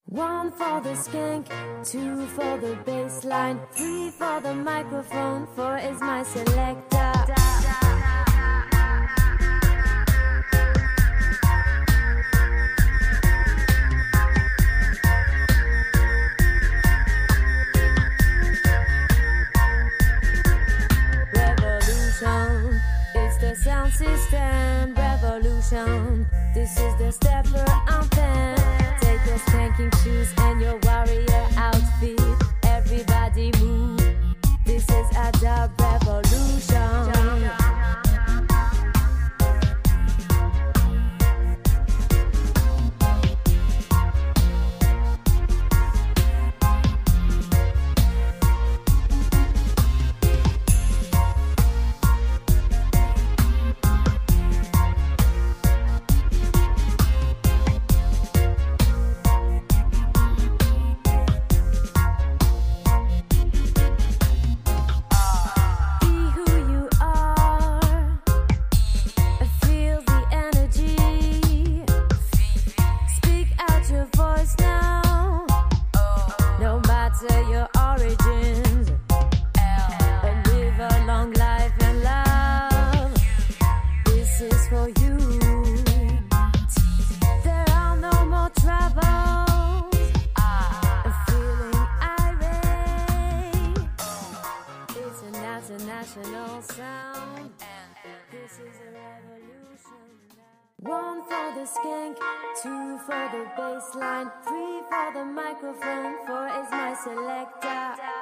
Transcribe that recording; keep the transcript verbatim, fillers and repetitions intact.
One for the skank, two for the bass line, three for the microphone, four is my selector. Revolution, it's the sound system. Revolution, this is the stepper anthem. Take your spanking shoes and your warrior outfit. Everybody move. This is a dub revolution. Your origins and live a long life and love. This is for you. There are no more troubles. I'm feeling irate. It's a national sound. This is a revolution. One for the skank, two for the bass line, three for the microphone, four is my selector.